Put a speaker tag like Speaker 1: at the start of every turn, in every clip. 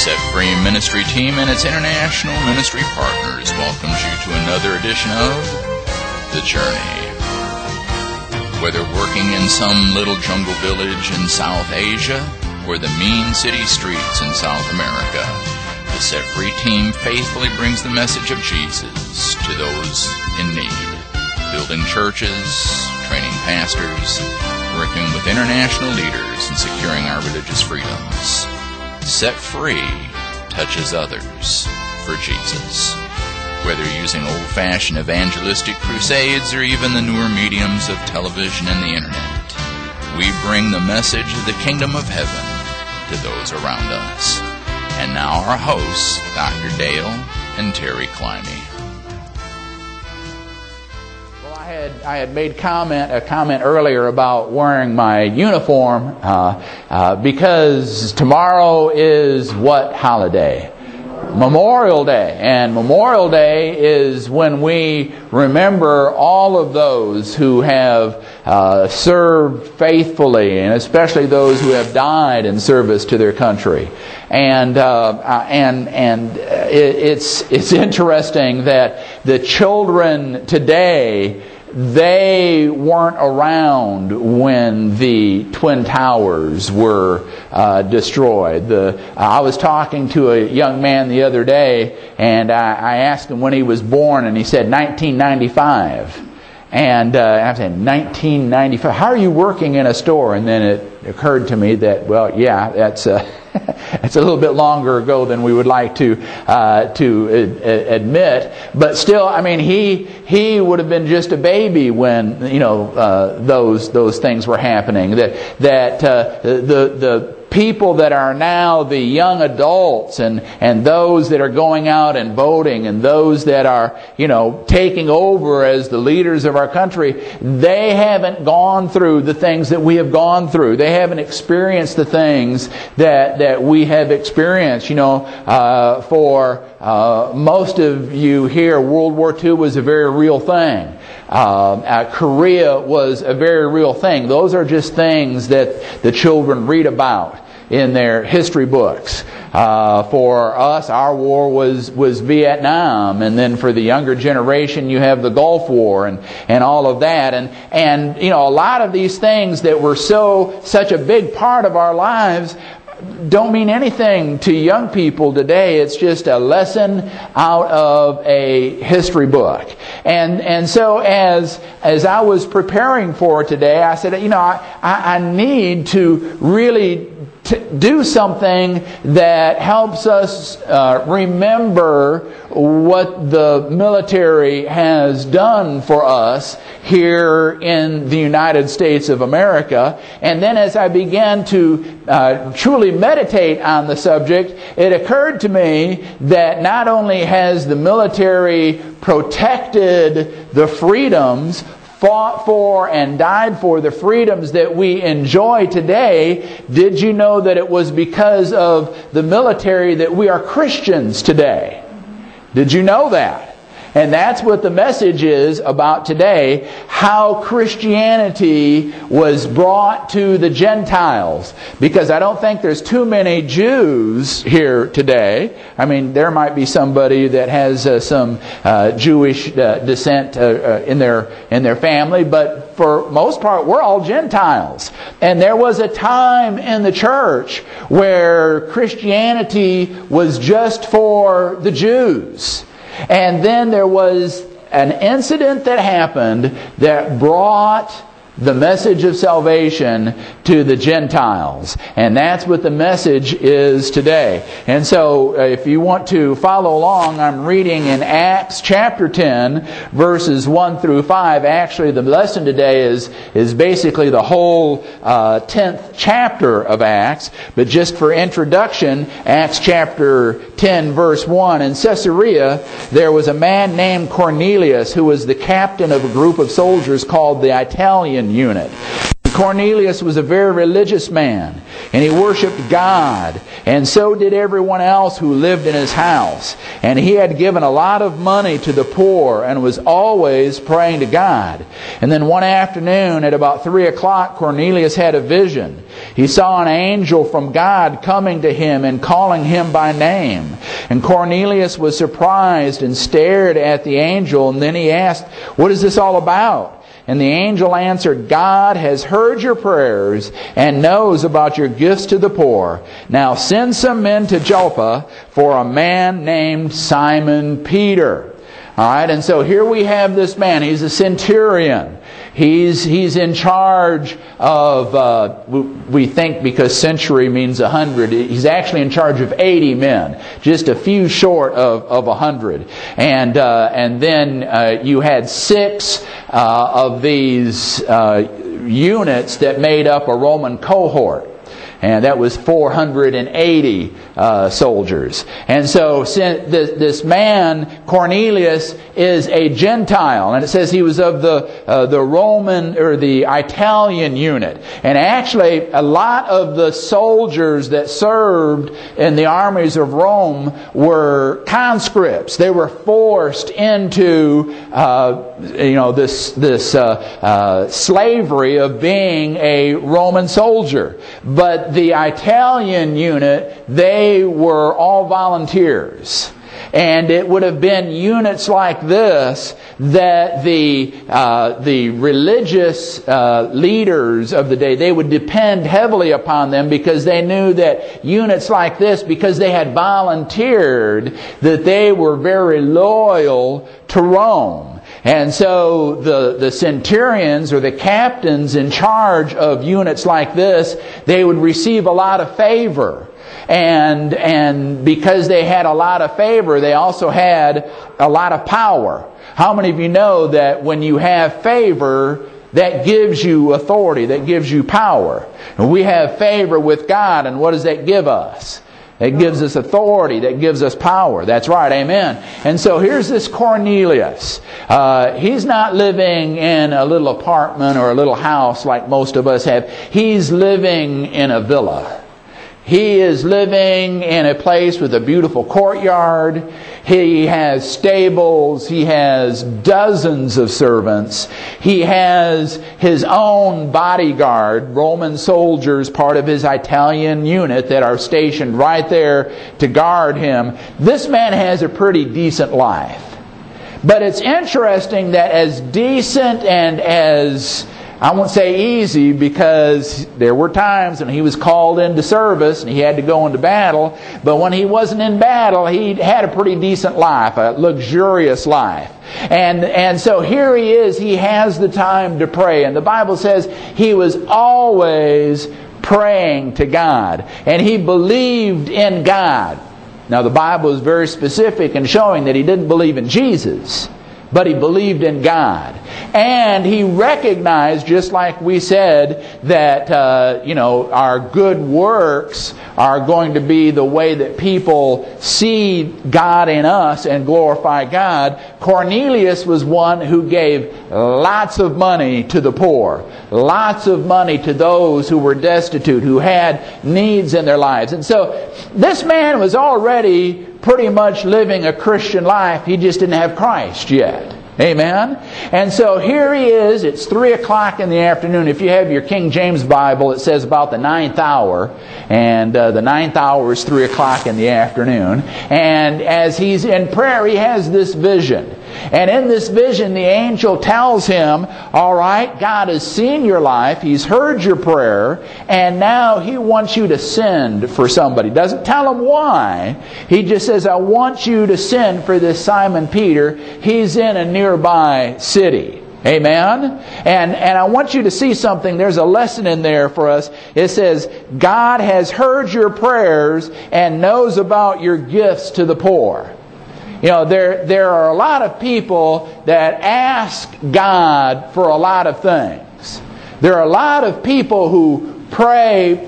Speaker 1: Set Free Ministry Team and its international ministry partners welcomes you to another edition of The Journey. Whether working in some little jungle village in South Asia or the mean city streets in South America, the Set Free Team faithfully brings the message of Jesus to those in need, building churches, training pastors, working with international leaders, and securing our religious freedoms. Set Free touches others for Jesus. Whether using old-fashioned evangelistic crusades or even the newer mediums of television and the internet, we bring the message of the kingdom of heaven to those around us. And now our hosts, Dr. Dale and Terry Climby.
Speaker 2: I had made a comment earlier about wearing my uniform because tomorrow is what holiday? Memorial Day. And Memorial Day is when we remember all of those who have served faithfully, and especially those who have died in service to their country. And it's interesting that the children today, they weren't around when the Twin Towers were destroyed. I was talking to a young man the other day, and I asked him when he was born, and he said 1995. And I said, 1995? How are you working in a store? And then it occurred to me that, well, yeah, that's it's a little bit longer ago than we would like to admit. But still, I mean, he would have been just a baby when those things were happening. The people that are now the young adults and those that are going out and voting and those that are, taking over as the leaders of our country, they haven't gone through the things that we have gone through. They haven't experienced the things that we have experienced. For most of you here, World War II was a very real thing. Korea was a very real thing. Those are just things that the children read about in their history books. For us, our war was Vietnam, and then for the younger generation, you have the Gulf War and all of that. And a lot of these things that were such a big part of our lives don't mean anything to young people today. It's just a lesson out of a history book. And so as I was preparing for today, I said, I need to really do something that helps us remember what the military has done for us here in the United States of America. And then as I began to truly meditate on the subject, it occurred to me that not only has the military protected the freedoms, fought for and died for the freedoms that we enjoy today, did you know that it was because of the military that we are Christians today? Did you know that? And that's what the message is about today, how Christianity was brought to the Gentiles. Because I don't think there's too many Jews here today. I mean, there might be somebody that has some Jewish descent in their family, but for most part, we're all Gentiles. And there was a time in the church where Christianity was just for the Jews. And then there was an incident that happened that brought the message of salvation to the Gentiles. And that's what the message is today. And so if you want to follow along, I'm reading in Acts chapter 10, verses 1 through 5. Actually, the lesson today is basically the whole 10th chapter of Acts. But just for introduction, Acts chapter 10, verse 1. In Caesarea, there was a man named Cornelius who was the captain of a group of soldiers called the Italian unit. Cornelius was a very religious man, and he worshiped God, and so did everyone else who lived in his house. And he had given a lot of money to the poor and was always praying to God. And then one afternoon at about 3 o'clock, Cornelius had a vision. He saw an angel from God coming to him and calling him by name. And Cornelius was surprised and stared at the angel, and then he asked, "What is this all about?" And the angel answered, "God has heard your prayers and knows about your gifts to the poor. Now send some men to Joppa for a man named Simon Peter." All right, and so here we have this man. He's a centurion. He's in charge of, we think because century means 100, he's actually in charge of 80 men, just a few short of 100. And then you had 6 of these units that made up a Roman cohort. And that was 480 soldiers. And so this man, Cornelius, is a Gentile. And it says he was of the Roman or the Italian unit. And actually, a lot of the soldiers that served in the armies of Rome were conscripts. They were forced into this slavery of being a Roman soldier. But the Italian unit, they were all volunteers. And it would have been units like this that the religious leaders of the day, they would depend heavily upon them, because they knew that units like this, because they had volunteered, that they were very loyal to Rome. And so the centurions, or the captains in charge of units like this, they would receive a lot of favor. And because they had a lot of favor, they also had a lot of power. How many of you know that when you have favor, that gives you authority, that gives you power? And we have favor with God, and what does that give us? It gives us authority. That gives us power. That's right. Amen. And so here's this Cornelius. He's not living in a little apartment or a little house like most of us have. He's living in a villa. He is living in a place with a beautiful courtyard. He has stables. He has dozens of servants. He has his own bodyguard, Roman soldiers, part of his Italian unit that are stationed right there to guard him. This man has a pretty decent life. But it's interesting that as decent and as, I won't say easy, because there were times when he was called into service and he had to go into battle. But when he wasn't in battle, he had a pretty decent life, a luxurious life. And so here he is. He has the time to pray. And the Bible says he was always praying to God. And he believed in God. Now the Bible is very specific in showing that he didn't believe in Jesus, but he believed in God. And he recognized, just like we said, that our good works are going to be the way that people see God in us and glorify God. Cornelius was one who gave lots of money to the poor, lots of money to those who were destitute, who had needs in their lives. And so this man was already pretty much living a Christian life. He just didn't have Christ yet. Amen? And so here he is. It's 3 o'clock in the afternoon. If you have your King James Bible, it says about the 9th hour. And the 9th hour is 3 o'clock in the afternoon. And as he's in prayer, he has this vision. And in this vision, the angel tells him, all right, God has seen your life. He's heard your prayer. And now He wants you to send for somebody. Doesn't tell him why. He just says, I want you to send for this Simon Peter. He's in a nearby city. Amen? And I want you to see something. There's a lesson in there for us. It says, God has heard your prayers and knows about your gifts to the poor. You know, there are a lot of people that ask God for a lot of things. There are a lot of people who pray.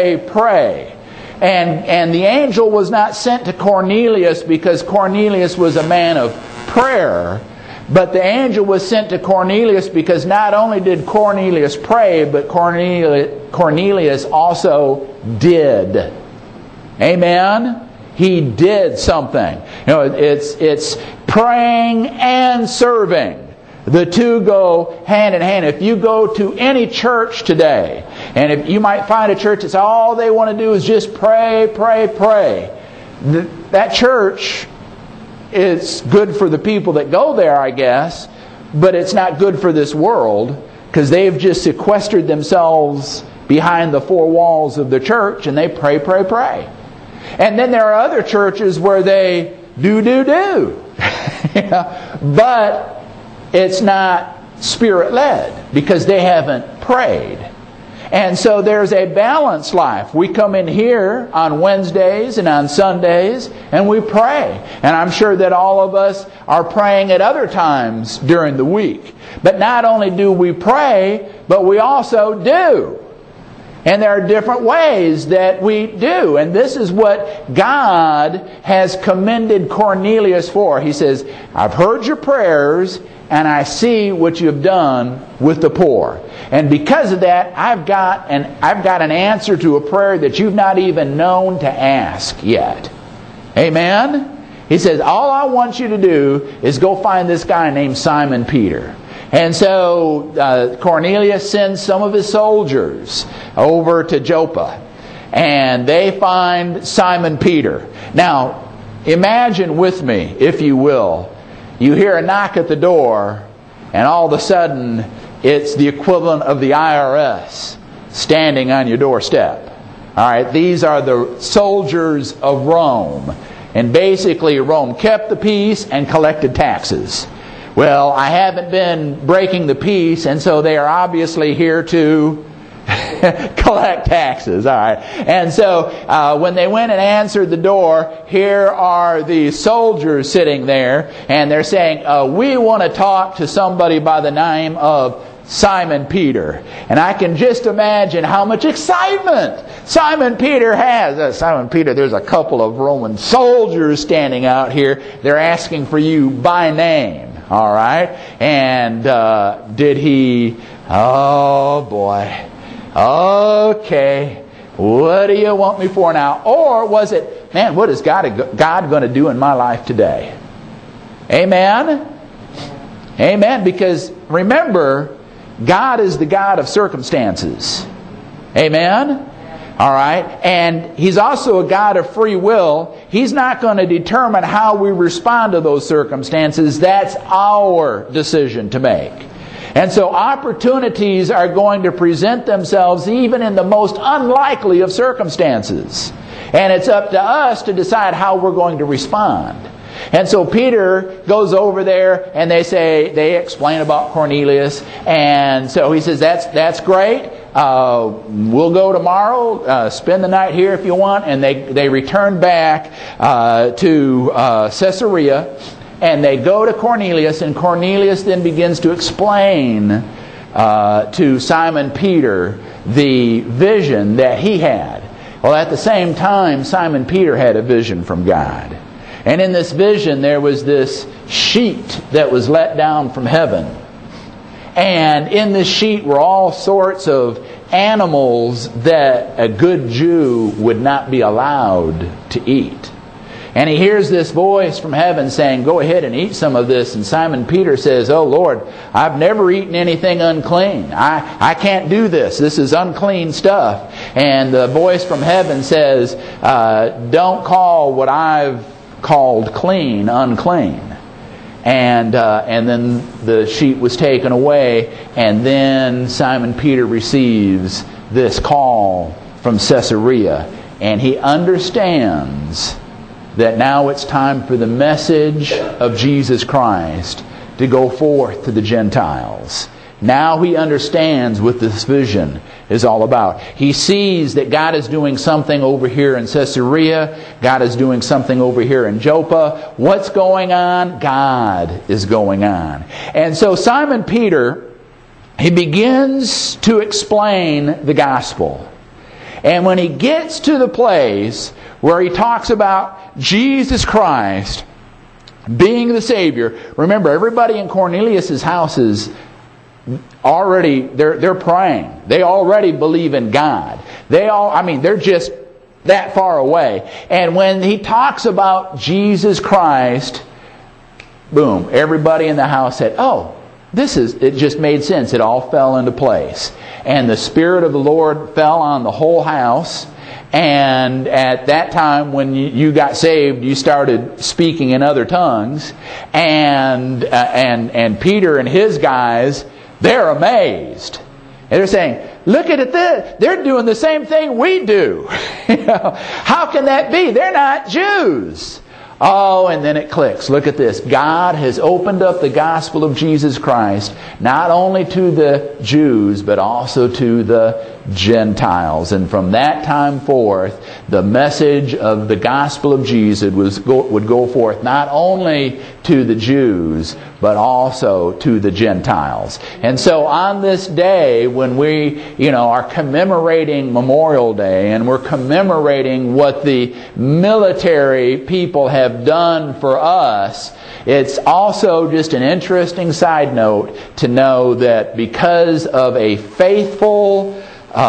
Speaker 2: And the angel was not sent to Cornelius because Cornelius was a man of prayer. But the angel was sent to Cornelius because not only did Cornelius pray, but Cornelius also did. Amen? He did something. You know, it's praying and serving. The two go hand in hand. If you go to any church today, and if you might find a church that's all they want to do is just pray, pray, pray. That church is good for the people that go there, I guess, but it's not good for this world because they've just sequestered themselves behind the four walls of the church and they pray, pray, pray. And then there are other churches where they do. But it's not Spirit-led because they haven't prayed. And so there's a balanced life. We come in here on Wednesdays and on Sundays and we pray. And I'm sure that all of us are praying at other times during the week. But not only do we pray, but we also do. And there are different ways that we do. And this is what God has commended Cornelius for. He says, I've heard your prayers and I see what you have done with the poor. And because of that, I've got an answer to a prayer that you've not even known to ask yet. Amen? He says, all I want you to do is go find this guy named Simon Peter. And so Cornelius sends some of his soldiers over to Joppa. And they find Simon Peter. Now, imagine with me, if you will, you hear a knock at the door, and all of a sudden, it's the equivalent of the IRS standing on your doorstep. All right, these are the soldiers of Rome. And basically, Rome kept the peace and collected taxes. Well, I haven't been breaking the peace, and so they are obviously here to collect taxes. All right. And so when they went and answered the door, here are the soldiers sitting there, and they're saying, we want to talk to somebody by the name of Simon Peter. And I can just imagine how much excitement Simon Peter has. Simon Peter, there's a couple of Roman soldiers standing out here. They're asking for you by name. All right. And did he... Oh, boy. Okay, what do you want me for now? Or was it, man, what is God going to do in my life today? Amen? Amen. Because remember, God is the God of circumstances. Amen? All right. And He's also a God of free will. He's not going to determine how we respond to those circumstances. That's our decision to make. And so opportunities are going to present themselves even in the most unlikely of circumstances. And it's up to us to decide how we're going to respond. And so Peter goes over there and they explain about Cornelius. And so he says, that's great. We'll go tomorrow, spend the night here if you want. And they return back to Caesarea. And they go to Cornelius, and Cornelius then begins to explain to Simon Peter the vision that he had. Well, at the same time, Simon Peter had a vision from God. And in this vision, there was this sheet that was let down from heaven. And in this sheet were all sorts of animals that a good Jew would not be allowed to eat. And he hears this voice from heaven saying, go ahead and eat some of this. And Simon Peter says, oh Lord, I've never eaten anything unclean. I can't do this. This is unclean stuff. And the voice from heaven says, don't call what I've called clean unclean. And then the sheet was taken away. And then Simon Peter receives this call from Caesarea. And he understands that now it's time for the message of Jesus Christ to go forth to the Gentiles. Now he understands what this vision is all about. He sees that God is doing something over here in Caesarea. God is doing something over here in Joppa. What's going on? God is going on. And so Simon Peter, he begins to explain the gospel. And when he gets to the place where he talks about Jesus Christ being the Savior. Remember, everybody in Cornelius' house is already, they're praying. They already believe in God. They're just that far away. And when he talks about Jesus Christ, boom, everybody in the house said, oh, it just made sense. It all fell into place. And the Spirit of the Lord fell on the whole house. And at that time, when you got saved, you started speaking in other tongues. And Peter and his guys, they're amazed. And they're saying, look at this. They're doing the same thing we do. How can that be? They're not Jews. Oh, and then it clicks. Look at this. God has opened up the gospel of Jesus Christ, not only to the Jews, but also to the Gentiles. And from that time forth, the message of the gospel of Jesus would go forth not only to the Jews, but also to the Gentiles. And so on this day, when we, are commemorating Memorial Day, and we're commemorating what the military people have done for us, it's also just an interesting side note to know that because of a faithful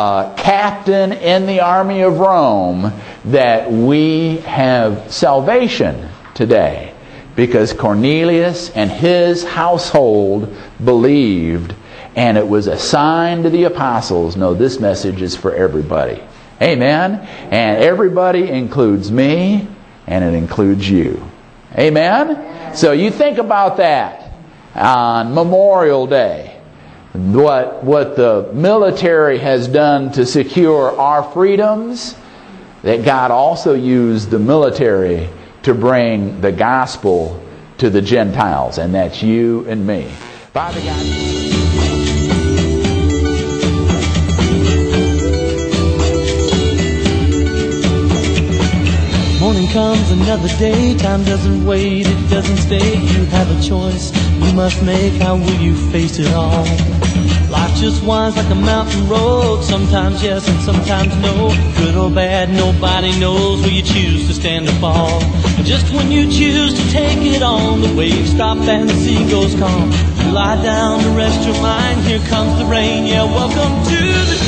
Speaker 2: captain in the army of Rome, that we have salvation today. Because Cornelius and his household believed, and it was a sign to the apostles, no, this message is for everybody. Amen? And everybody includes me, and it includes you. Amen? So you think about that on Memorial Day. What the military has done to secure our freedoms, that God also used the military to bring the gospel to the Gentiles, and that's you and me. By the gospel.
Speaker 3: Morning comes another day. Time doesn't wait, it doesn't stay. You have a choice you must make. How will you face it all? Life just winds like a mountain road. Sometimes yes and sometimes no. Good or bad, nobody knows where you choose to stand or fall. And just when you choose to take it on, the waves stop and the sea goes calm. You lie down to rest your mind. Here comes the rain. Yeah, welcome to the